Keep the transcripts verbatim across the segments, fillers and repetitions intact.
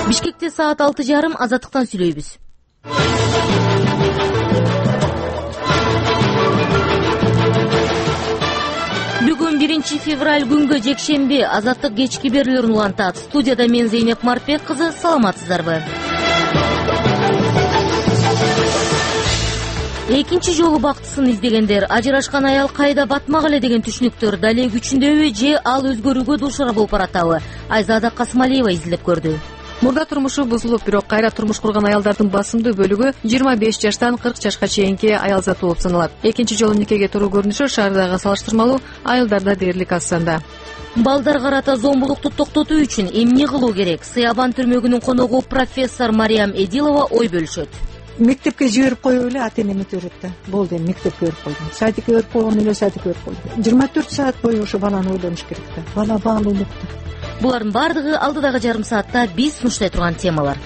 Бишкекте саат алты жарым азаттыктан сүйлөйбүз. Бүгүн биринчи февраль күнгө жекшемби азаттык кечки берүүлөрүн улантат. Студияда мен Зейнеп Марпек кызы, саламатсыздарбы? Экинчи жолу бактысын издегендер, ажырашкан аял кайда батмак эле деген түшүнүктөр дале күчүндөбү же ал өзгөрүүгө дуушар болуп баратабы? Айзада Касымалиева изилдеп көрдү. Мурда турмушу бузулуп, бирок кайра турмуш курган аялдардын басымдуу бөлүгү жыйырма беш жаштан кырк жашка чейинки аялзат болуп саналат. Экинчи жолу никеге туруу көрүнүшү шаардагы салыштырмалуу айылдарда дээрлик аз санда. Балдар карата зомбулукту токтотуу үчүн эмне кылуу керек? Сыябан түрмөгүнүн коногу профессор Мариям Эдилова ой бөлүшөт. Мектепке жиберип коюп эле ата энем өтөрөт да. Болду, эми мектепке берип койдум. Садикке берип койгон эле садикке берип койдум. жыйырма төрт саат бою ошо баланы ойлонуш керек да. Бала баалуулукту. Булардын бардыгы алдыдагы жарым саатта биз сунуштай турган темалар.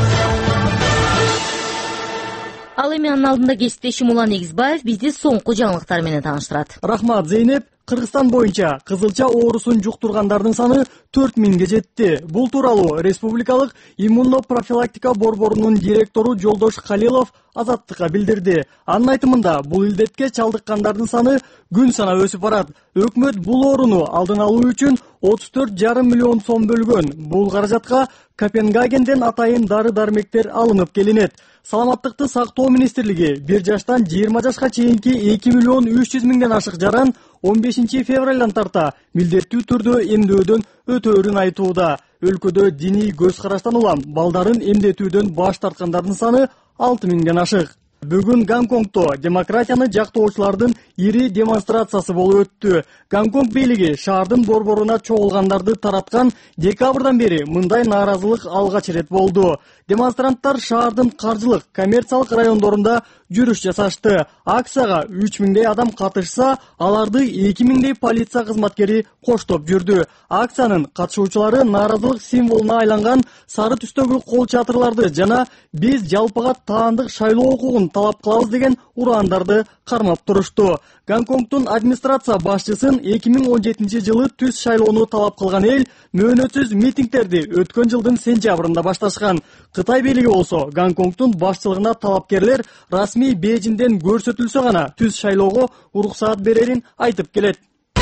Ал эми анын алдында кесиптешим Улан Эгизбаев бизди соңку жаңылыктар менен тааныштырат. Рахмат, Зейнеп. Кыргызстан боюнча кызылча оорусун жуктургандардын саны төрт миңге жетти. Бул тууралуу республикалык иммунопрофилактика борборунун директору Жолдош Халилов азаттыкка билдирди. Анын айтымында бул илдетке чалдыккандардын саны күн санап өсүп барат. Өкмөт бул ооруну алдын алуу үчүн отуз төрт жарым миллион сом бөлгөн. Бул каражатка Копенгагенден атайын дары-дармектер алынып келинет. Саламаттыкты сактоо министрлиги бир жаштан жыйырма жашка чейинки эки миллион үч жүз миңден ашык жаран он бешинчи февралдан тарта милдеттүү түрдө эмдөөдөн өтөөрүн айтууда. Өлкөдө диний көз караштан улам балдарын эмдетүүдөн баш тарткандардын саны алты миңден ашык. Бүгүн Гонконгдо демократияны жактоочулардын ири демонстрациясы болуп өттү. Гонконг бийлиги шаардын борборуна чогулгандарды тараткан декабрдан бери мындай нааразылык алгач ирет болду. Демонстранттар шаардын каржылык, коммерциялык райондорунда жүрүш жасашты. Акцияга үч миңдей адам катышса, аларды эки миңдей полиция кызматкери коштоп жүрдү. Акциянын катышуучулары нааразылык символуна айланган сары түстөгү кол чатырларды жана биз жалпыга таандык шайлоо укугун талап кылабыз деген ураандарды кармап турушту. Гонконгдун администрация башчысын эки миң он жетинчи жылы түз шайлоону талап кылган эл мөөнөтсүз митингдерди өткөн жылдын сентябрында башташкан. Кытай бийлиги болсо Гонконгдун башчылыгына талапкерлер расмий Бейжиңден көрсөтүлсө гана түз шайлоого уруксаат берерин айтып келет.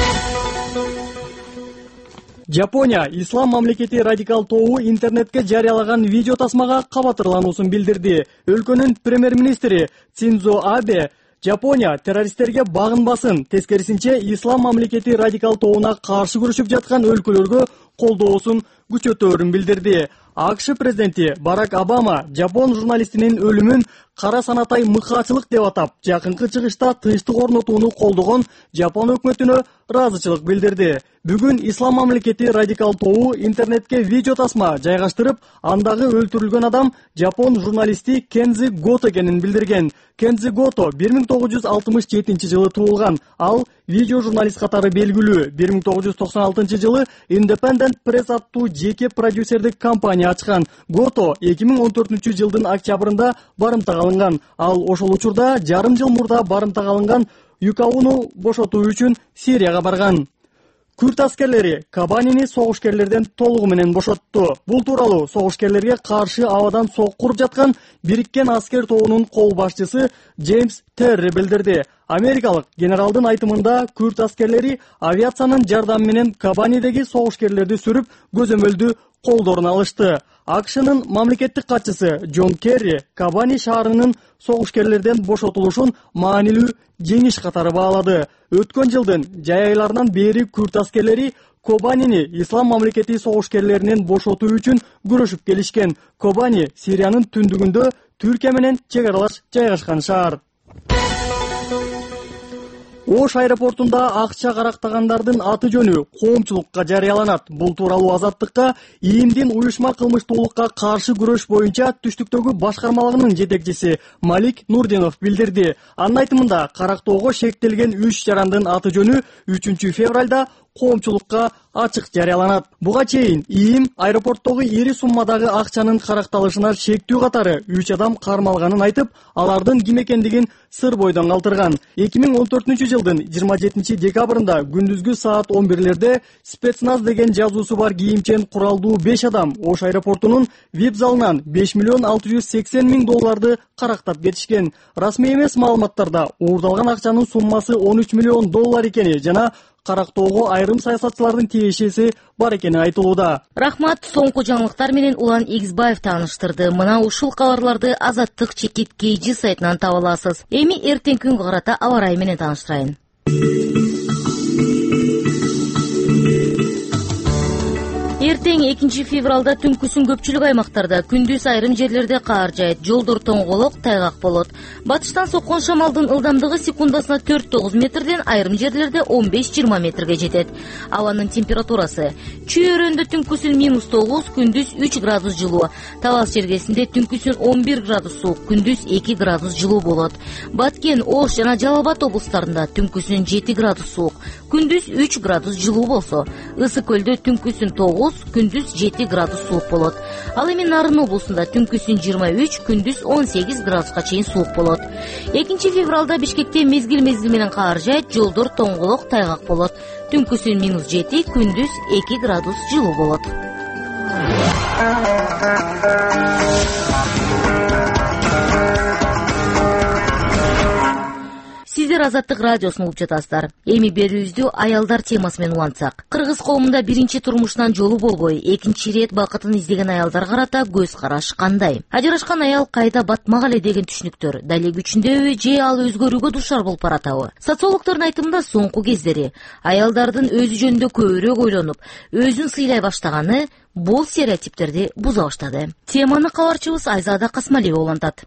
Жапония ислам мамлекети радикал тобу интернетке жарыялаган видео тасмага кабатырлануусун билдирди. Өлкөнүн премьер-министри Синдзо Абе Жапония террористтерге багынбасын, тескерисинче ислам мамлекети радикал тобуна каршы күрөшүп жаткан өлкөлөргө колдоосун күчөтөөрүн билдирди. АКШ президенти Барак Обама жапон журналистинин өлүмүн кара санатай мыкаачылык деп атап, жакынкы чыгышта тынчтык орнотууну колдогон Жапон өкмөтүнө ыраазычылык билдирди. Бүгүн ислам мамлекети радикал тобу интернетке видео тасма жайгаштырып, андагы өлтүрүлгөн адам жапон журналисти Кензи Гото экенин билдирген. Кензи Гото бир миң тогуз жүз алтымыш жетинчи жылы туулган. Ал видео журналист катары белгилүү. бир миң тогуз жүз токсон алтынчы жылы Independent Press аттуу жеке продюсердик компания ачкан. Гото эки миң он төртүнчү жылдын октябрында барымтага алынган. Ал ошол учурда жарым жыл мурда барымтага алынган Юкауну бошотуу үчүн Сирияга барган. Күрт аскерлери Кобанини согушкерлерден толугу менен бошотту. Бул тууралуу согушкерлерге каршы абадан сок куруп жаткан бириккен аскер тобунун кол башчысы Джеймс Терри билдирди. Америкалык генералдын айтымында күрт аскерлери авиациянын жардамы менен Кобанидеги согушкерлерди сүрүп, көзөмөлдү колдоруна алышты. АКШнын мамлекеттик катчысы Джон Керри Кобани шаарынын согушкерлерден бошотулушун маанилүү жеңиш катары баалады. Өткөн жылдын жай айларынан бери күрт аскерлери Кобанини ислам мамлекети согушкерлеринен бошотуу үчүн күрөшүп келишкен. Кобани Сириянын түндүгүндө Түркия менен чек аралаш жайгашкан шаар. Ош аэропортунда акча карактагандардын аты жөнү коомчулукка жарыяланат. Бул тууралуу Азаттыкка ИИМдин уюшма кылмыштуулукка каршы күрөш боюнча түштүктөгү башкармалыгынын жетекчиси Малик Нурдинов билдирди. Анын айтымында карактоого шектелген үч жарандын аты жөнү үчүнчү февралда коомчулукка ачык жарыяланат. Буга чейин ИИМ аэропорттогу ири суммадагы акчанын каракталышына шектүү катары үч адам кармалганын айтып, алардын ким экендигин сыр бойдон калтырган. эки миң он төртүнчү жылдын жыйырма жетинчи декабрында күндүзгү саат он бирлерде спецназ деген жазуусу бар кийимчен куралдуу беш адам Ош аэропортунун вип залынан беш миллион алты жүз сексен миң долларды карактап кетишкен. Расмий эмес маалыматтарда уурдалган акчанын суммасы он үч миллион доллар экени жана карактоого айрым саясатчылардын тиешеси бар экени айтылууда. Рахмат, соңку жаңылыктар менен Улан Игизбаев тааныштырды. Мына ушул кабарларды Азаттык чекит кейжи сайтынан таба аласыз. Эми эртең күнгө карата аба ырайы менен тааныштырайын. Эртең экинчи февралда түнкүсүн көпчүлүк аймактарда, күндүз айрым жерлерде каар жаайт, жолдор тоңголок, тайгак болот. Батыштан соккон шамалдын ылдамдыгы секундасына төрт тогуз метрден айрым жерлерде он беш жыйырма метрге жетет. Абанын температурасы: Чүйөрөндө түнкүсүн минус тогуз, күндүз үч градус жылуу. Талас жергесинде түнкүсүн он бир градус суук, күндүз эки градус жылуу болот. Баткен, Ош жана Жалал Абад облустарында түнкүсүн жети градус суук, күндүз үч градус жылуу болсо, Ысык көлдө түнкүсүн тогуз, күндүз жети градус суук болот. Ал эми Нарын облусунда түнкүсүн жыйырма үч, күндүз он сегиз градуска чейин суук болот. экинчи февралда Бишкекте мезгил-мезгил менен каар жаайт, жолдор тоңголок, тайгак болот. Түнкүсүн минус жети, күндүз эки градус жылуу болот. Сиздер Азаттык радиосун угуп жатасыздар. Эми берүүбүздү аялдар темасы менен улантсак. Кыргыз коомунда биринчи турмуштан жолу болбой, экинчи ирет бакытын издеген аялдар карата көз караш кандай? Ажырашкан аял кайда батмак эле деген түшүнүктөр дале күчүндөбү же ал өзгөрүүгө душар болуп баратабы? Социологдордун айтымында соңку кездери аялдардын өзү жөнүндө көбүрөөк ойлонуп, өзүн сыйлай баштаганы бул стереотиптерди буза баштады. Теманы кабарчыбыз Айзада Касмалиева улантат.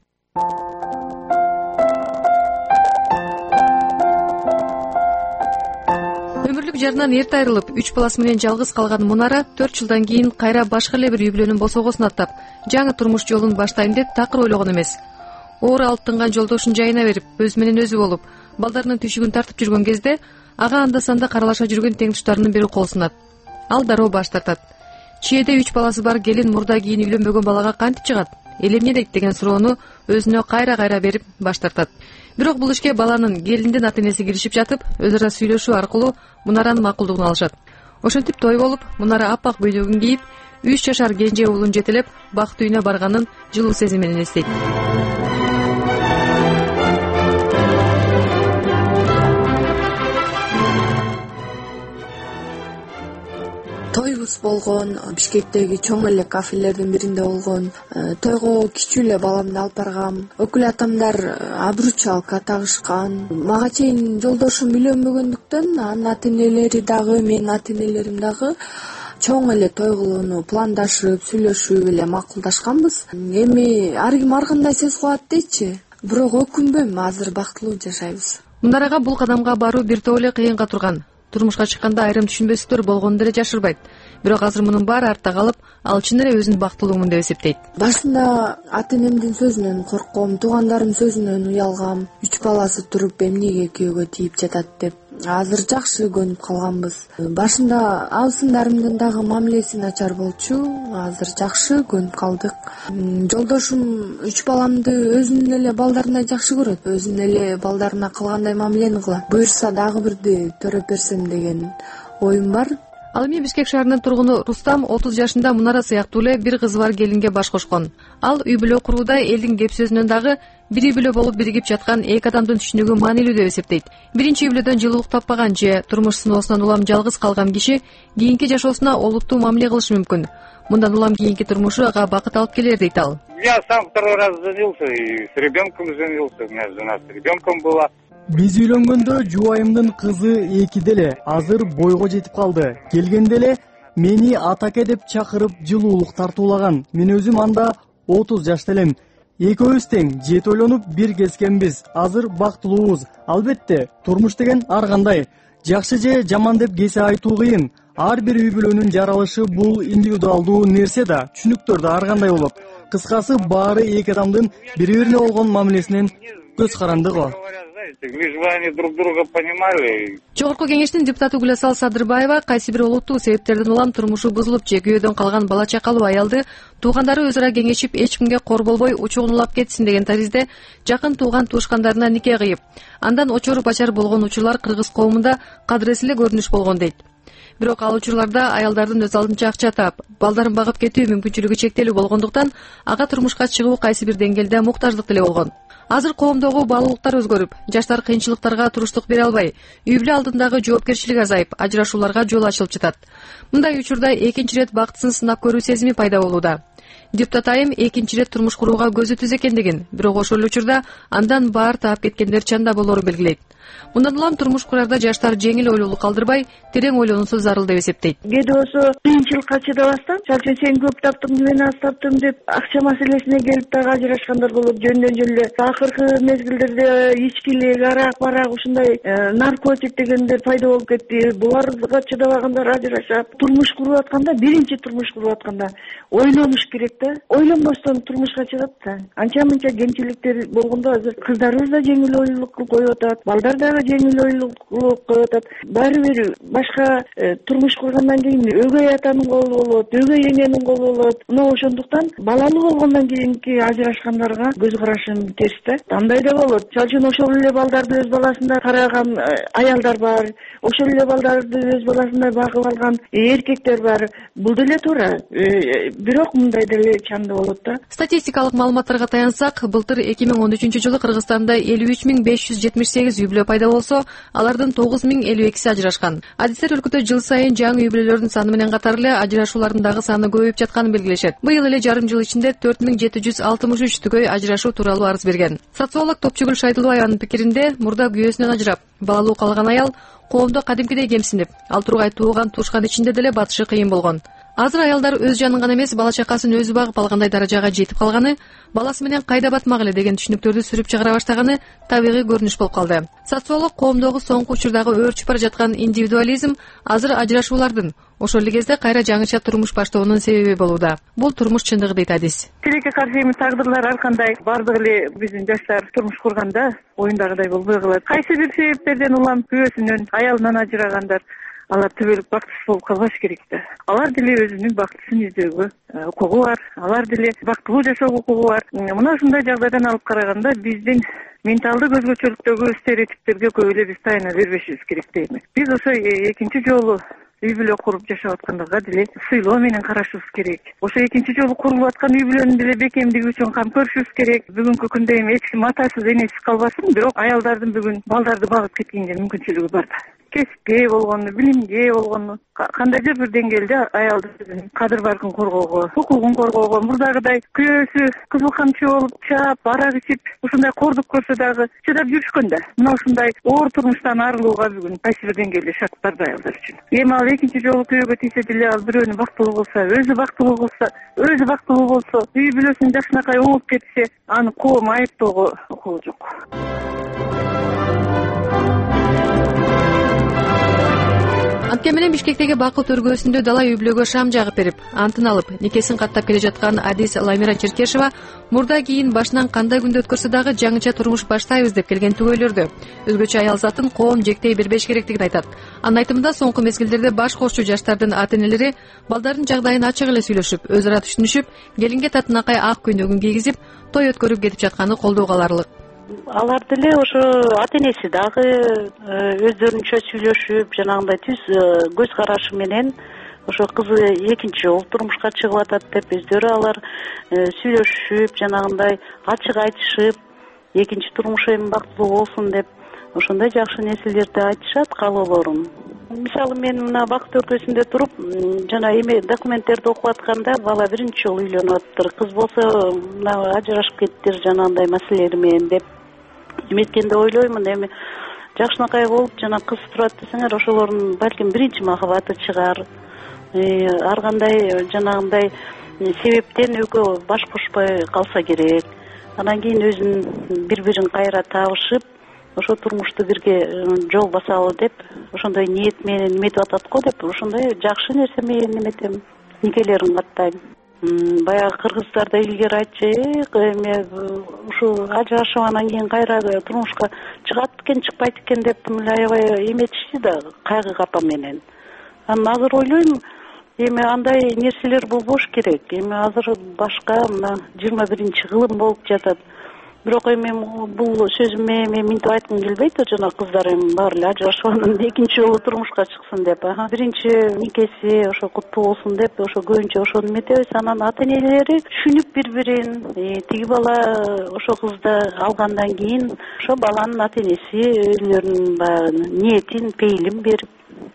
Өмүрлүк жарынан эрте айрылып, үч баласы менен жалгыз калган Мунара төрт жылдан кийин кайра башка эле бир үй бүлөнүн босогосун аттап, жаңы турмуш жолун баштайм деп такыр ойлогон эмес. Оор алып тынган жолдошун жайына берип, өзү менен өзү болуп, балдарынын түйшүгүн тартып жүргөн кезде ага анда-санда каралаша жүргөн тең туштарынын бири кол сунат. Ал дароо баш тартат. Чиеде үч баласы бар келин мурда кийин үйлөнбөгөн балага кантип чыгат? Эл эмне дейт деген суроону өзүнө кайра-кайра берип баш тартат. Бирок бул ишке баланын келиндин ата-энеси киришип жатып, өз ара сүйлөшүү аркылуу Мунаранын макулдугун алышат. Ошентип той болуп, Мунара аппак көйлөгүн кийип, үч жашар кенже уулун жетелеп, бакыт үйүнө барганын жылуу сезим менен эстейт. Тойбуз болгон, Бишкектеги чоң эле кафелердин биринде болгон. Тойго кичүү эле баламды алып баргам. Өкүл атамдар обручалка тагышкан. Мага чейин жолдошум үйлөнбөгөндүктөн, анын ата-энелери дагы, менин ата-энелерим дагы чоң эле той кылууну пландашып, сүйлөшүп эле макулдашканбыз. Эми ар ким ар кандай сөз кылат дейчи. Бирок өкүнбөйм, азыр бактылуу жашайбыз. Мунарага бул кадамга баруу бир топ эле кыйынга турган. Турмушка чыкканда айрым түшүнбөстүктөр болгонун деле жашырбайт. Бирок азыр мунун баары артта калып, ал чын эле өзүн бактылуумун деп эсептейт. Башында ата-энемдин сөзүнөн коркком, туугандарымдын сөзүнөн уялгам. Үч баласы туруп эмнеге күйөөгө тийип жатат деп. Азыр жакшы көнүп калганбыз. Башында абысындарымдын дагы мамилеси начар болчу, азыр жакшы көнүп калдык. Жолдошум үч баламды өзүнүн эле балдарындай жакшы көрөт, өзүнүн эле балдарына кылгандай мамилени кылат. Буюрса дагы бирди төрөп берсем деген оюм бар. Ал эми Бишкек шаарынын тургуну Рустам отуз жашында Мунара сыяктуу эле бир кызы бар келинге баш кошкон. Ал үй бүлө курууда элдин кеп сөзүнөн дагы бир үй бүлө болуп биригип жаткан эки адамдын түшүнүгү маанилүү деп эсептейт. Биринчи үй бүлөдөн жылуулук таппаган же турмуш сыноосунан улам жалгыз калган киши кийинки жашоосуна олуттуу мамиле кылышы мүмкүн. Мындан улам кийинки турмушу ага бакыт алып келер дейт ал. Я сам второй раз женился и с ребенком женился, у меня жена с ребенком была. Биз үйлөнгөндө жубайымдын кызы экиде эле, азыр бойго жетип калды. Келгенде эле мени атаке деп чакырып жылуулук тартуулаган. Мен өзүм анда отуз жашта элем. Экөөбүз тең жет ойлонуп бир кескенбиз. Азыр бактылуубуз. Албетте, турмуш деген ар кандай. Жакшы же жаман деп кесе айтуу кыйын. Ар бир үй бүлөнүн жаралышы бул индивидуалдуу нерсе да, түшүнүктөр да ар кандай болот. Кыскасы баары эки адамдын бири-бирине болгон мамилесинен көз каранды го. Лишь бы они друг друга понимали. Жогорку кеңештин депутаты Гүласал Садырбаева кайсы бир олуттуу себептерден улам турмушу бузулуп же күйөөдөн калган бала чакалуу аялды туугандары өз ара кеңешип эч кимге кор болбой учугун улап кетсин деген таризде жакын тууган туушкандарына нике кыйып, андан очоруп ачар болгон учурлар кыргыз коомунда кадырес эле көрүнүш болгон дейт. Бирок ал учурларда аялдардын өз алдынча акча таап, балдарын багып кетүү мүмкүнчүлүгү чектелүү болгондуктан ага турмушка чыгуу кайсы бир деңгээлде муктаждык деле болгон. Азыр коомдогу баалуулуктар өзгөрүп, жаштар кыйынчылыктарга туруштук бере албай, үй бүлө алдындагы жоопкерчилик азайып, ажырашууларга жол ачылып жатат. Мындай учурда экинчи ирет бактысын сынап көрүү сезими пайда болууда. Депутат айым экинчи ирет турмуш курууга көзү түз экендигин, бирок ошол учурда андан баар таап кеткендер чанда болоорун белгилейт. Мындан улам турмуш курарда жаштар жеңил ойлуулук калтырбай, терең ойлонуусу зарыл деп эсептейт. Кээде болсо кыйынчылыкка чыдабастан, чалчы сен көп таптың, мен аз таптым деп акча маселесине келип дагы ажырашкандар болот. Жөндөн жөн эле акыркы мезгилдерде ичкилик, арак, барак ушундай наркотик дегендер пайда болуп кетти. Буларга чыдабагандар ажырашат. Турмуш куруп атканда, биринчи турмуш куруп атканда ойлонуш керек да. Ойлонбостон турмушка чыгат да. Анча-мынча кемчиликтер болгондо азыр кыздарыбыз да жеңил ойлуулук коюп атат. Балдар дагы жеңил ойлуулук коюп атат. Баары бир башка турмуш кургандан кийин өгөй атанын колу болот, өгөй эненин колу болот. Мына ошондуктан балалуу болгондон кийинки ажырашкандарга көз карашым терс да. Андай да болот. Чалчын ошол эле балдарды өз баласына караган аялдар бар. Ошол эле балдарды өз баласына багып алган эркектер бар. Бул деле туура. Бирок мындай деле чанда болот да. Статистикалык маалыматтарга таянсак, былтыр эки миң он үчүнчү жылы Кыргызстанда элүү үч миң беш жүз жетимиш сегиз үй бүлө пайда болсо, алардын тогуз миң элүү экиси ажырашкан. Адистер өлкөдө жыл сайын жаңы үй бүлөлөрдүн саны менен катар эле ажырашуулардын дагы саны көбөйүп жатканын белгилешет. Быйыл эле жарым жыл ичинде төрт миң жети жүз алтымыш үч түгөй ажырашуу тууралуу арыз берген. Социолог Топчугүл Шайдылбаеванын пикиринде, мурда күйөөсүнөн ажырап, балалуу калган аял коомдо кадимкидей кемсинип, ал тургай тууган туушкан ичинде деле батышы кыйын болгон. Азыр аялдар өз жанын гана эмес, бала чакасын өзү багып алгандай даражага жетип калганы, баласы менен кайда батмак эле деген түшүнүктөрдү сүрүп чыгара баштаганы табигый көрүнүш болуп калды. Социолог коомдогу соңку учурдагы өөрчүп бара жаткан индивидуализм азыр ажырашуулардын, ошол эле кезде кайра жаңыча турмуш баштоонун себеби болууда. Бул турмуш чындыгы дейт адис. Тилекке каршы эми тагдырлар ар кандай, бардыгы эле биздин жаштар турмуш курганда оюндагыдай болбой калат. Кайсы бир себептерден улам күйөөсүнөн, аялынан ажырагандар, алар түбөлүк бактысыз болуп калбаш керек да. Алар деле өзүнүн бактысын издөөгө укугу бар, алар деле бактылуу жашоого укугу бар. Мына ушундай жагдайдан алып караганда биздин менталдык өзгөчөлүктөгү стереотиптерге көп эле биз таяна бербешибиз керек дейм. Биз ошо экинчи жолу үй бүлө куруп жашап аткандарга деле сыйлоо менен карашыбыз керек. Ошо экинчи жолу курулуп аткан үй бүлөнүн деле бекемдиги үчүн кам көрүшүбүз керек. Бүгүнкү күндө эми эч ким атасыз, энесиз калбасын, бирок аялдардын бүгүн балдарды багып кеткенге мүмкүнчүлүгү бар да. Кесипке болгону, билимге болгону, кандайдыр бир деңгээлде аялдын кадыр баркын коргоого, укугун коргоого, мурдагыдай күйөөсү кызыл камчы болуп чаап, арак ичип, ушундай кордук көрсө дагы чыдап жүрүшкөн да. Мына ушундай оор турмуштан арылууга бүгүн кайсы бир деңгээлде шарт бар да аялдар үчүн. Эми ал экинчи жолу күйөөгө тийсе деле, ал бирөөнү бактылуу болсо, өзү бактылуу болсо, өзү бактылуу болсо, үй бүлөсүнүн жакшынакай оңуп кетсе, аны коом айыптоого укугу жок. Анткени менен Бишкектеги Бакыт өргөөсүндө дала үй бүлөгө шам жагып берип, антын алып, никесин каттап келе жаткан адис Ламира Черкешева мурда кийин башынан кандай күндө өткөрсө дагы жаңыча турмуш баштайбыз деп келген түгөйлөрдү өзгөчө аял затын коом жектей бербеш керектигин айтат. Анын айтымында соңку мезгилдерде баш кошчу жаштардын ата-энелери балдардын жагдайын ачык эле сүйлөшүп, өз ара түшүнүшүп, келинге татынакай ак көйнөгүн кийгизип, той өткөрүп кетип жатканы колдоого аларлык. Алар деле ошо ата-энеси дагы өздөрүнчө сүйлөшүп, жанагындай түз көз карашы менен ошо кызы экинчи жолу турмушка чыгып атат деп өздөрү алар сүйлөшүп, жанагындай ачык айтышып, экинчи турмушу эми бактылуу болсун деп ошондой жакшы нерселерди айтышат каалоолорун. Мисалы мен мына Бакыт өлкөсүндө туруп, жана эми документтерди окуп атканда бала биринчи жолу үйлөнүп атыптыр. Кыз болсо мына ажырашып кеттир жанагындай маселелер менен деп эметкенде ойлоймун, эми жакшынакай болуп жана кыз турат десеңер, ошолордун балким биринчи махабаты чыгар. Ар кандай жанагындай себептен экөө баш кошпой калса керек. Анан кийин өзүн бири-бирин кайра табышып, ошо турмушту бирге жол басалы деп, ошондой ниет менен эметип атат го деп, ошондой жакшы нерсе менен эметем, никелерин каттайм. Баягы кыргыздар да илгери айтчу, эме ушул ажырашып анан кийин кайра турмушка чыгат экен, чыкпайт экен деп эле аябай эметишти да, кайгы капа менен. Анан азыр ойлойм, эми андай нерселер болбош керек. Эми азыр башка мына жыйырма биринчи кылым болуп жатат. Бирок эми бул сөзүмө эми минтип айткым келбейт, жана кыздар эми баары эле ажырашып анан экинчи жолу турмушка чыксын деп. Биринчи никеси ошо куттуу болсун деп, ошо көбүнчө ошону эметебиз. Анан ата энелери түшүнүп бири-бирин, тиги бала ошо кызды алгандан кийин ошо баланын ата энеси өзүлөрүнүн баягы ниетин, пейилин берип,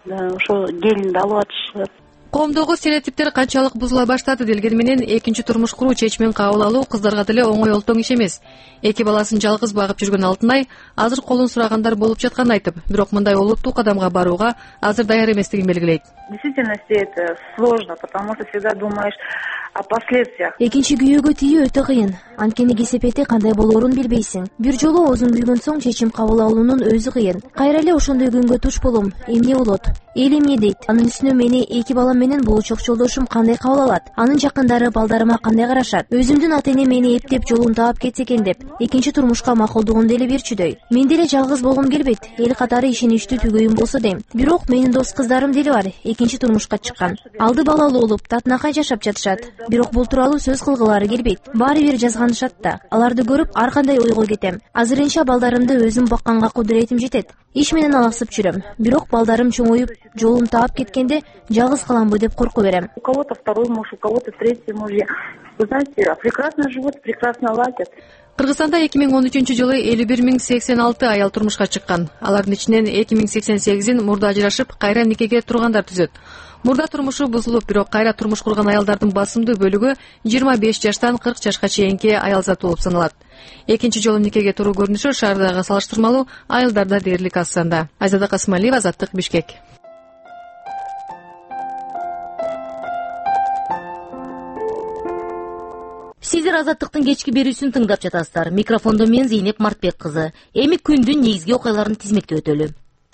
ошо келинди алып атышат. Коомдогу стереотиптер канчалык бузула баштады делгени менен экинчи турмуш куруу чечимин кабыл алуу кыздарга деле оңой олтоң иш эмес. Эки баласын жалгыз багып жүргөн Алтынай азыр колун сурагандар болуп жатканын айтып, бирок мындай олуттуу кадамга барууга азыр даяр эместигин белгилейт. В действительности это сложно, потому что всегда думаешь о последствиях. Экинчи күйөөгө тийүү өтө кыйын. Анткени кесепети кандай болоорун билбейсиң. Бир жолу оозун күйгөн соң чечим кабыл алуунун өзү кыйын. Кайра эле ошондой күнгө туш болом. Эмне болот? Эл эмне дейт? Анын үстүнө мени эки балам менен болочок жолдошум кандай кабыл алат? Анын жакындары балдарыма кандай карашат? Өзүмдүн ата энем мени эптеп жолун таап кетсе экен деп экинчи турмушка макулдугун деле берчүдөй. Мен деле жалгыз болгум келбейт. Эл катары ишеничтүү түгөйүм болсо дейм. Бирок менин дос кыздарым деле бар. Экинчи турмушка чыккан. Алды балалуу болуп, татынакай жашап жатышат. Бирок бул тууралуу сөз кылгылары келбейт. Баары бир жазганышат да. Аларды көрүп ар кандай ойго кетем. Азырынча балдарымды өзүм бакканга кудуретим жетет. Иш менен алаксып жүрөм. Бирок балдарым чоңоюп, жолун таап кеткенде жалгыз каламбы деп корку берем. У кого-то второй муж, у кого-то третий мужья. Вы знаете, прекрасно живут, прекрасно ладят. Кыргызстанда эки миң он үчүнчү жылы элүү бир миң сексен алты аял турмушка чыккан. Алардын ичинен эки миң сексен сегизин мурда ажырашып, кайра никеге тургандар түзөт. Мурда турмушу бузулуп, бирок кайра турмуш курган аялдардын басымдуу бөлүгү жыйырма беш жаштан кырк жашка чейинки аялзат болуп саналат. Экинчи жолу никеге туруу көрүнүшү шаардагы салыштырмалуу айылдарда дээрлик аз санда. Айзада Касымалиева, Азаттык, Бишкек. Сиздер Азаттыктын кечки берүүсүн тыңдап жатасыздар. Микрофондо мен Зейнеп Мартбек кызы. Эми күндүн негизги окуяларын тизмектеп өтөлү.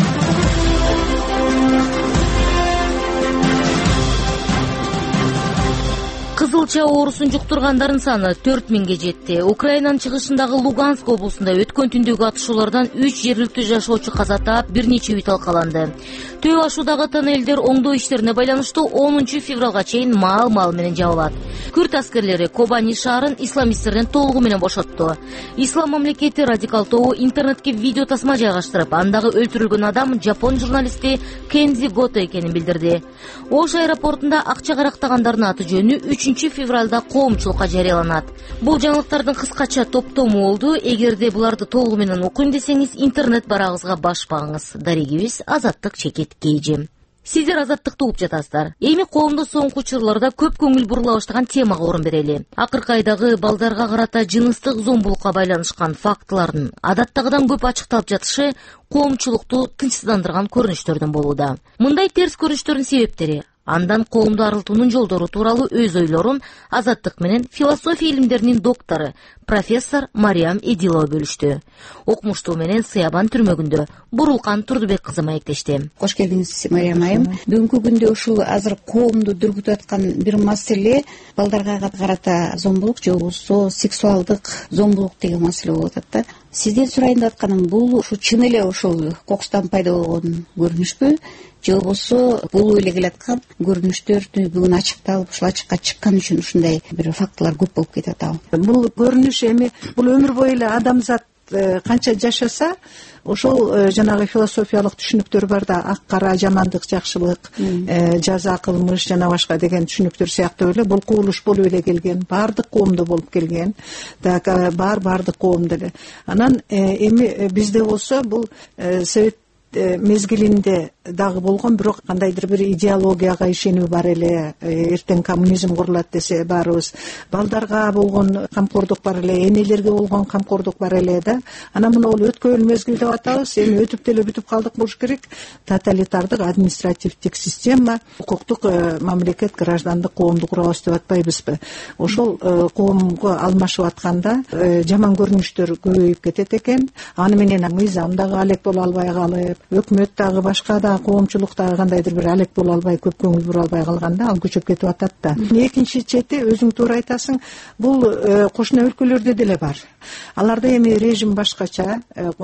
Кызылча оорусун жуктургандардын саны төрт миңге жетти. Украинанын чыгышындагы Луганск облусунда өткөн түндөгү атышуулардан үч жергиликтүү жашоочу каза таап, бир нече үй талкаланды. Төө ашуудагы тоннелдер оңдоо иштерине байланыштуу онунчу февралга чейин маал-маал менен жабылат. Күрд аскерлери Кобани шаарын исламисттерден толугу менен бошотту. Ислам мамлекети радикал тобу интернетке видео тасма жайгаштырып, андагы өлтүрүлгөн адам жапон журналисти Кензи Гото экенин билдирди. Ош аэропортунда акча карактагандардын аты жөнү үчүнчү февралда коомчулукка жарыяланат. Бул жаңылыктардын кыскача топтому болду. Эгерде буларды толугу менен окуйм десеңиз, интернет барагыбызга баш багыңыз. Дарегибиз Азаттык чекит кейжи. Сиздер Азаттыкты угуп жатасыздар. Эми коомдо соңку учурларда көп көңүл бурула баштаган темага орун берели. Акыркы айдагы балдарга карата жыныстык зомбулукка байланышкан фактылардын адаттагыдан көп ачыкталып жатышы коомчулукту тынчсыздандырган көрүнүштөрдөн болууда. Мындай терс көрүнүштөрдүн себептери, андан коомду арылтуунун жолдору тууралуу өз ойлорун Азаттык менен философия илимдеринин доктору профессор Мариям Эдилова бөлүштү. Окумуштуу менен Сыябан түрмөгүндө Бурулкан Турдубек кызы маектешти. Кош келдиңиз, Мариям айым. Бүгүнкү күндө ушул азыр коомду дүргүтүп аткан бир маселе балдарга карата зомбулук же болбосо сексуалдык зомбулук деген маселе болуп атат да. Сизден сурайын деп атканым, бул ушу чын эле ошол кокустан пайда болгон көрүнүшпү же болбосо болуп эле келаткан көрүнүштөрдү бүгүн ачыкталып, ушул ачыкка чыккан үчүн ушундай бир фактылар көп болуп кетип атабы? Бул көрүнүш эми бул өмүр бою эле адамзат канча жашаса, ошол жанагы философиялык түшүнүктөр бар да, ак кара, жамандык, жакшылык, жаза, кылмыш жана башка деген түшүнүктөр сыяктуу эле бул кубулуш болуп эле келген, баардык коомдо болуп келген. Так бар баардык коомдо эле. Анан эми бизде болсо бул совет мезгилинде дагы болгон, бирок кандайдыр бир идеологияга ишенүү бар эле. Эртең коммунизм курулат десе баарыбыз, балдарга болгон камкордук бар эле, энелерге болгон камкордук бар эле да. Анан мына бул өткөн мезгил деп атабыз, эми өтүп деле бүтүп калдык болуш керек. Тоталитардык административдик система, укуктук мамлекет, граждандык коомду курабыз деп атпайбызбы? Ошол коомго алмашып атканда жаман көрүнүштөр көбөйүп кетет экен. Аны менен мыйзам дагы алек боло албай калып, өкмөт дагы башка дагы коомчулук дагы кандайдыр бир алек боло албай, көп көңүл бура албай калганда ал көчөп кетип атат да. Экинчи чети өзүң туура айтасың, бул кошуна өлкөлөрдө деле бар. Аларда эми режим башкача,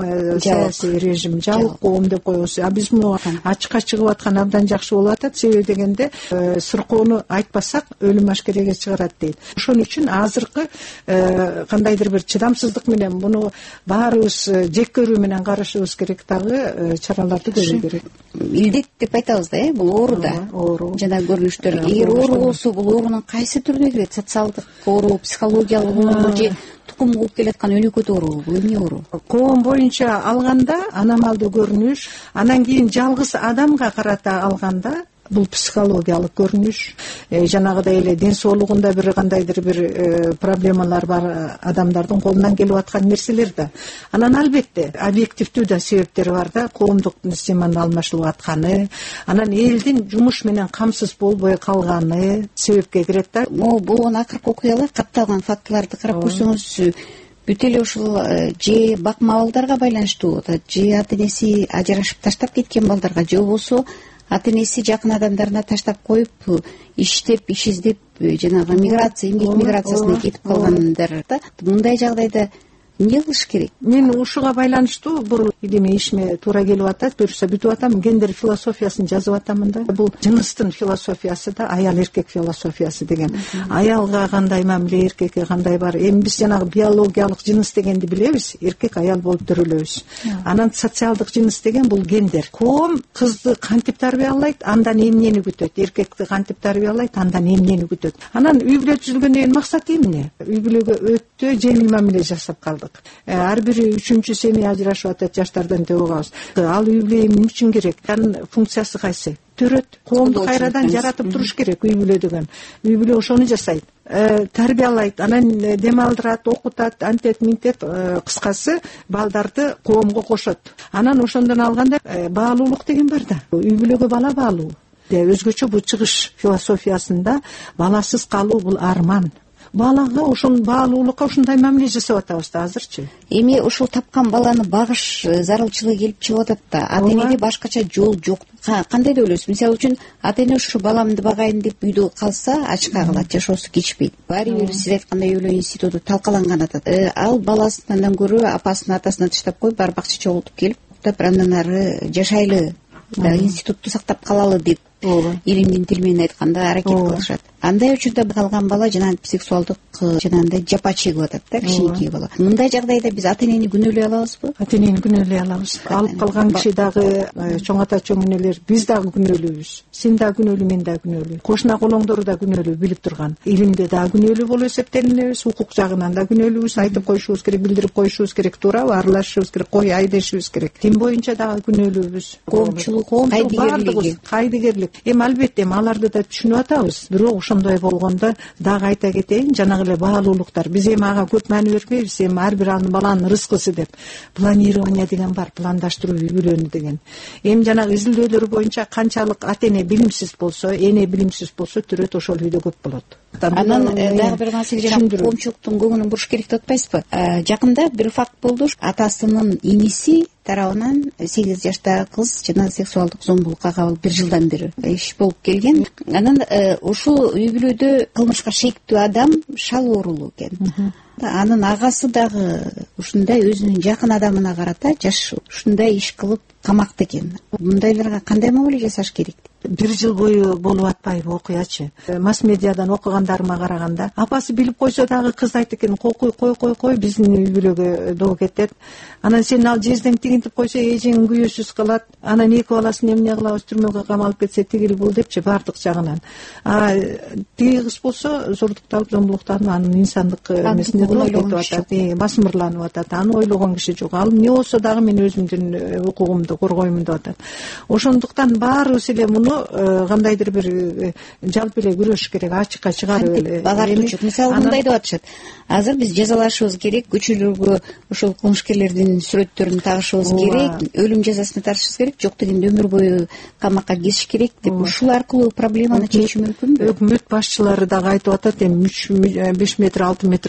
саясий режим, жабык коом деп коебуз. А биз муну ачыкка чыгып аткан абдан жакшы болуп атат. Себеби дегенде сыркоону айтпасак өлүм ашкереге чыгарат дейт. Ошон үчүн азыркы кандайдыр бир чыдамсыздык менен муну баарыбыз жек көрүү менен карашыбыз керек, дагы чараларды көрүү керек. Илдет деп айтабыз да, э, бул оору да. Оору. Жана көрүнүштөр. Эгер оору болсо, бул оорунун кайсы түрүнө кирет? Социалдык оору, психологиялык оору же тукум кылып келаткан өнөкөт оору, бул эмне оору? Коом боюнча алганда аномалдуу көрүнүш, анан кийин жалгыз адамга карата алганда бул психологиялык көрүнүш, жанагыдай эле ден соолугунда бир кандайдыр бир проблемалар бар адамдардын колунан келип аткан нерселер да. Анан албетте объективдүү да себептери бар да, коомдук системанын алмашылып атканы, анан элдин жумуш менен камсыз болбой калганы себепке кирет да. Могу болгон акыркы окуялар, катталган фактыларды карап көрсөңүз, бүт эле ушул же бакма балдарга байланыштуу, же ата энеси ажырашып таштап кеткен балдарга, же болбосо ата энеси жакын адамдарына таштап коюп, иштеп, иш издеп, жанагы миграция, эмгек миграциясына кетип калгандар да. Мындай жагдайда эмне кылыш керек? Мен ушуга байланыштуу бул идеме ишиме туура келип атат. Буюрса бүтүп атам, гендер философиясын жазып атамын да. Бул жыныстын философиясы да, аял эркек философиясы деген. Аялга кандай мамиле, эркекке кандай бар. Эми биз жанагы биологиялык жыныс дегенди билебиз, эркек аял болуп төрөлөбүз. Анан социалдык жыныс деген бул гендер. Коом кызды кантип тарбиялайт, андан эмнени күтөт, эркекти кантип тарбиялайт, андан эмнени күтөт. Анан үй бүлө түзүлгөндөн максат эмне? Үй бүлөгө өтө жеңил мамиле жасап калдык. Ар бири үчүнчү семья ажырашып атат, жаштардан деп угабыз. Ал үй бүлө эмне үчүн керек? Анын функциясы кайсы? Төрөт, коомду кайрадан жаратып туруш керек үй бүлө деген. Үй бүлө ошону жасайт, тарбиялайт, анан дем алдырат, окутат, антет, минтет, кыскасы балдарды коомго кошот. Анан ошондон алганда баалуулук деген бар да. Үй бүлөгө бала баалуу. Өзгөчө бул чыгыш философиясында баласыз калуу бул арман. Балага ошон баалуулукка ушундай мамиле жасап атабыз да азырчы. Эми ушул тапкан баланы багыш зарылчылыгы келип чыгып атат да. Ата энеде башкача жол жок. Кандай деп ойлойсуз? Мисалы үчүн ата эне ушу баламды багайын деп үйдө калса ачка калат, жашоосу кечпейт. Баары бир сиз айткандай үй бүлө институту талкаланган атат. Ал баласынан көрө апасын атасына таштап коюп, барып акча чогултуп келип, андан ары жашайлы, институтту сактап калалы деп илимдин тили менен айтканда аракет кылышат. Андай учурда калган бала жанагы сексуалдык жанагындай жапа чегип атат да, кичинекей бала. Мындай жагдайда биз ата энени күнөөлөй алабызбы? Ата энени күнөөлөй алабыз. Алып калган киши дагы, чоң ата чоң энелер, биз дагы күнөөлүүбүз. Сен дагы күнөөлүү, мен дагы күнөөлүү. Кошуна колоңдору да күнөөлүү, билип турган. Илимде дагы күнөөлүү болуп эсептелинебиз, укук жагынан да күнөөлүүбүз, айтып коюшубуз керек, билдирип коюшубуз керек, туурабы? Аралашышыбыз керек, кой ай дешибиз керек. Дин боюнча дагы күнөөлүүбүз. Коомчулук, кайдыгерлик, кайдыгерлик. Эми албетте аларды да түшүнүп атабыз. Бирок ошондой болгондо дагы айта кетейин, жанагы эле баалуулуктар. Биз эми ага көп маани бербейбиз. Эми ар бир баланын рызкысы деп планирование деген бар, пландаштыруу үй бүлөнү деген. Эми жанагы изилдөөлөр боюнча канчалык ата эне билимсиз болсо, эне билимсиз болсо, түрөт ошол үйдө көп болот. Анан дагы бир маселе, жанагы коомчулуктун көңүлүн буруш керек деп атпайсызбы? Жакында бир факт болду. Атасынын иниси тарабынан сегиз жаштагы кыз жана сексуалдык зомбулукка кабыл бир жылдан бери иш болуп келген. Анан ушул үй бүлөдө кылмышка шектүү адам шал оорулуу экен. Анын агасы дагы ушундай өзүнүн жакын адамына карата жаш ушундай иш кылып камакта экен. Мындайларга кандай мамиле жасаш керек? Бир жыл бою болуп атпайбы окуячы? Масс медиадан окугандарыма караганда, апасы билип койсо дагы кыз айтты экен, кой кой кой кой биздин үй бүлөгө доо кетет. Анан сен ал жезден тигинтип койсо, эжең күйөөсүз калат. Анан эки баласын эмне кылабыз, түрмөгө камалып кетсе тигил бул депчи, бардык жагынан. А тиги кыз болсо зордукталып, зомбулуктанып, анын инсандык эмесине кетип атат, басмырланып атат. Аны ойлогон киши жок. Ал эмне болсо дагы мен өзүмдүн укугумду коргоймун деп атат. Ошондуктан баарыбыз эле муну кандайдыр бир жалпы эле күрөшүш керек, ачыкка чыгарып эле. Багартуучу мисалы мындай деп атышат. Азыр биз жазалашыбыз керек, көчөлөргө ошол кылмышкерлердин сүрөттөрүн тагышыбыз керек, өлүм жазасына тартышыбыз керек, жок дегенде өмүр бою камакка кесиш керек деп. Ушул аркылуу проблеманы чечүү мүмкүнбү? Өкмөт башчылары дагы айтып атат, эми беш метр, алты метр кылып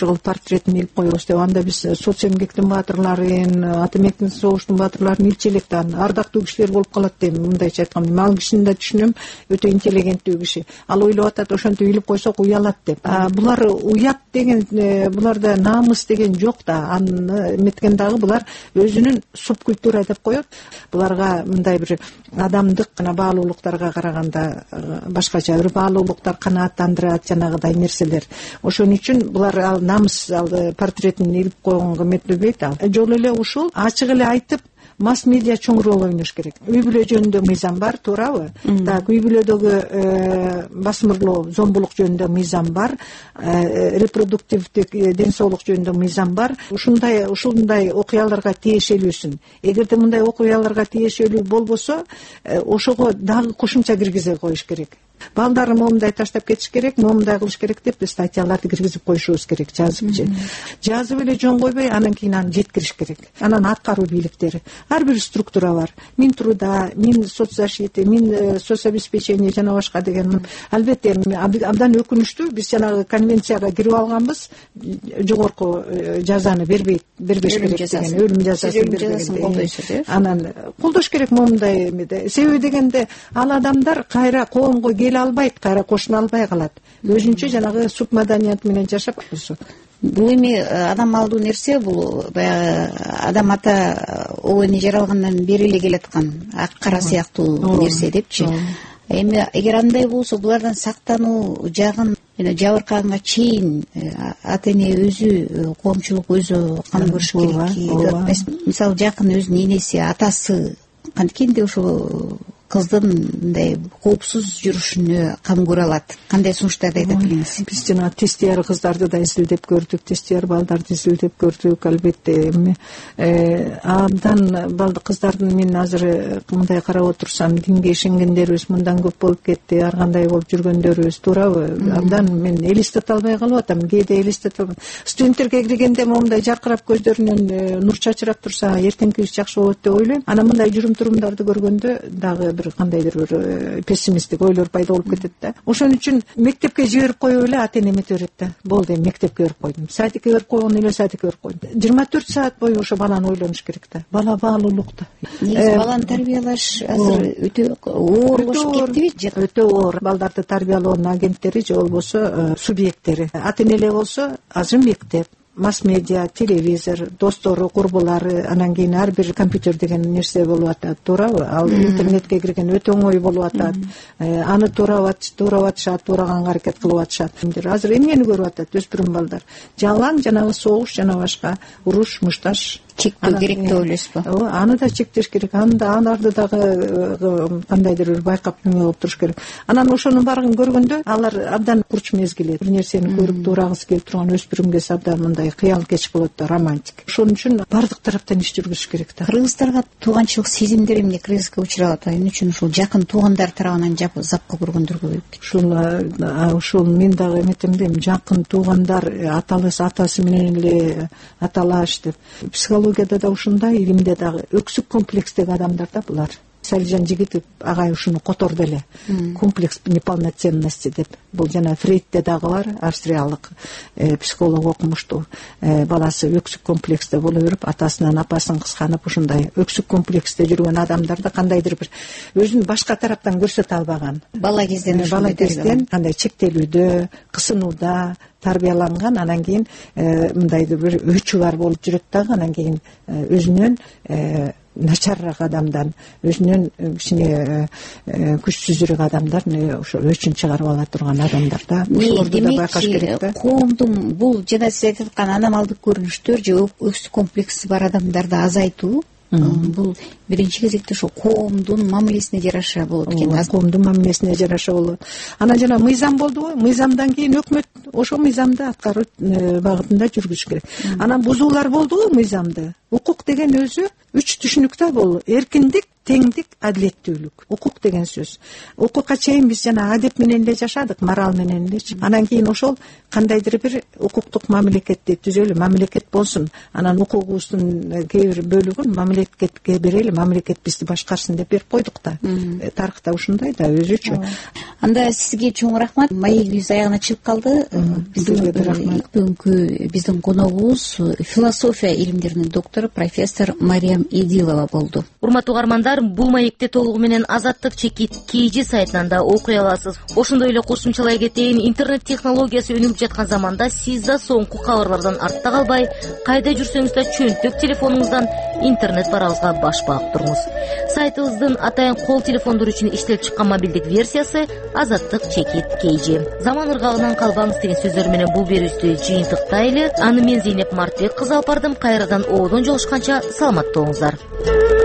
портретин илип коебуз деп. Анда биз соц эмгектин баатырларын, ата эмгектин согуштун баатырларын илчү элек да ардактуу кишилер болуп калат дейм. Мындайча айтканда ал кишини да түшүнөм, өтө интеллигенттүү киши. Ал ойлоп атат ошентип илип койсок уялат деп. Булар уят деген, буларда намыс деген жок да. Аны эметкен дагы булар өзүнүн субкультура деп коет. Буларга мындай бир адамдык жана баалуулуктарга караганда башкача бир баалуулуктар канааттандырат, жанагыдай нерселер. Ошон үчүн булар ал намыс ал портретин илип койгонго үмүттөнбөйт. Ал жолу эле ушул ачык эле айтып, масс медиа чоң роль ойнош керек. Үй бүлө жөнүндө мыйзам бар, туурабы? Так, үй бүлөдөгү басмырлоо, зомбулук жөнүндө мыйзам бар, репродуктивдик ден соолук жөнүндө мыйзам бар. Ушундай ушундай окуяларга тиешелүүсүн. Эгерде мындай окуяларга тиешелүү болбосо, ошого дагы кошумча киргизе коюш керек. Балдары момундай таштап кетиш керек, момундай кылыш керек деп статьяларды киргизип коюшубуз керек, жазыпчы. Жазып эле жөн койбой, анан кийин аны жеткириш керек. Анан аткаруу бийликтери. Ар бир структура бар. Минтруда, мин соцзащиты, мин соцобеспечение жана башка деген. Албетте абдан өкүнүчтүү, биз жанагы конвенцияга кирип алганбыз, жогорку жазаны бербейт, бербеш керек деген, өлүм жазасын бербеген. Анан колдош керек момундай эмеде. Себеби дегенде ал адамдар кайра коомго келе албайт, кайра кошуна албай калат. Өзүнчө жанагы субмаданият менен жашап койсо. Бул эми адам алдуу нерсе, бул баягы адам ата обони жаралгандан бери эле келаткан ак кара сыяктуу нерсе депчи. Эми эгер андай болсо, булардан сактануу жагын жабыркаганга чейин ата эне өзү, коомчулук өзү кам көрүш керек. Мисалы жакын өзүнүн энеси, атасы канткенде ошол кыздын мындай коопсуз жүрүшүнө кам көрө алат. Кандай сунуштарды айтат элеңиз? Биз жана тестияр кыздарды да изилдеп көрдүк, тестияр балдарды изилдеп көрдүк. Албетте эми абдан балды кыздардын, мен азыр мындай карап отурсам, динге ишенгендерибиз мындан көп болуп кетти, ар кандай болуп жүргөндөрүбүз, туурабы? Абдан мен элестете албай калып атам, кээде элестете албайм. Студенттерге киргенде момундай жаркырап көздөрүнөн нур чачырап турса, эртеңки иш жакшы болот деп ойлойм. Анан мындай жүрүм-турумдарды көргөндө дагы бир кандайдыр бир пессимисттик ойлор пайда болуп кетет да. Ошон үчүн мектепке жиберип коюп эле ата эне эметип берет да. Болду, эми мектепке берип койдум. Садикке берип койгон эле садикке берип койдум. жыйырма төрт саат бою ошо баланы ойлонуш керек да. Бала баалуулукта. Негизи баланы тарбиялаш азыр өтө оорлошуп кеттиби? Өтө оор. Балдарды тарбиялоонун агенттери же болбосо субъекттери. Ата энелер болсо азыр мектеп, масс-медиа, телевизор, достору, курбулары, анан кийин ар бир компьютер деген нерсе болуп атат, туурабы? Ал интернетке кирген өтө оңой болуп атат. Аны туурап туурап атышат, туураган аракет кылып атышат. Азыр эмнени көрүп атат өспүрүм балдар? Жалаң жанагы согуш жана башка уруш, мушташ чектөө керек деп ойлойсузбу? Ооба, аны да чектеш керек. Анда аларды дагы кандайдыр бир байкап неме кылып туруш керек. Анан ошонун баарын көргөндө алар абдан курч мезгил, бир нерсени көрүп туурагысы келип турган өспүрүмгө абдан мындай кыял кеч болот да, романтик. Ошон үчүн бардык тараптан иш жүргүзүш керек да. Кыргыздарга тууганчылык сезимдери эмне кризиске учурап атат? Эмне үчүн ушул жакын туугандар тарабынан запка көргөндөр көбөйүп кетти? Ушул ушул мен дагы эметем дейм, жакын туугандар аталыс атасы менен эле аталаш деп. Психологияда да ушундай, илимде дагы өксүк комплекстеги адамдар да булар. Салижан Жигитов агай ушуну которду эле. Комплекс неполноценности деп. Бул жана Фрейдте дагы бар, австриялык психолог окумуштуу. Баласы өксүк комплексте боло берип, атасынан апасын кысканып, ушундай өксүк комплексте жүргөн адамдарда кандайдыр бир өзүн башка тараптан көрсөтө албаган. Бала кезден бала кезден кандай чектелүүдө, кысынууда тарбияланган, анан кийин мындайдыр бир өчү бар болуп жүрөт дагы, анан кийин өзүнөн начарыраак адамдан, өзүнөн кичине күчсүзүрөөк адамдар ошо өчүн чыгарып ала турган адамдар да. Ошолорду да байкаш керек да. Коомдун бул жана сиз айтып аткан аномалдык көрүнүштөр же өксүк комплекси бар адамдарды азайтуу, бул биринчи кезекте ошо коомдун мамилесине жараша болот экен. Коомдун мамилесине жараша болот. Анан жана мыйзам болдубу? Мыйзамдан кийин өкмөт ошол мыйзамды аткаруу багытында жүргүзүш керек. Анан бузуулар болдубу мыйзамды? Укук деген өзү үч түшүнүк да, бул эркиндик, теңдик, адилеттүүлүк. Укук деген сөз. Укукка чейин биз жана адеп менен эле жашадык, мораль менен элечи. Анан кийин ошол кандайдыр бир укуктук мамлекетти түзөлү, мамлекет болсун. Анан укугубуздун кээ бир бөлүгүн мамлекетке берели, мамлекет бизди башкарсын деп берип койдук да. Тарыхта ушундай да өзүчө. Анда сизге чоң рахмат. Маегибиз аягына чыгып калды. Бүгүнкү биздин коногубуз философия илимдеринин доктору профессор Мариям Идилова болду. Урматтуу угармандар, бул маекти толугу менен Азаттык чекит kg сайтынан да окуй аласыз. Ошондой эле кошумчалай кетейин, интернет технологиясы өнүгүп жаткан заманда сиз да соңку кабарлардан артта калбай, кайда жүрсөңүз да чөнтөк телефонуңуздан интернет барабызга баш баап туруңуз. Сайтыбыздын атайын кол телефондор үчүн иштелип чыккан мобилдик версиясы Азаттык чекит kg. Заман ыргагынан калбаңыз деген сөздөр менен бул берүүбүздү жыйынтыктайлы. Аны мен Зейнеп Мартбек кызы алып бардым. Кайрадан оодон жолушканча саламатта болуңуздар.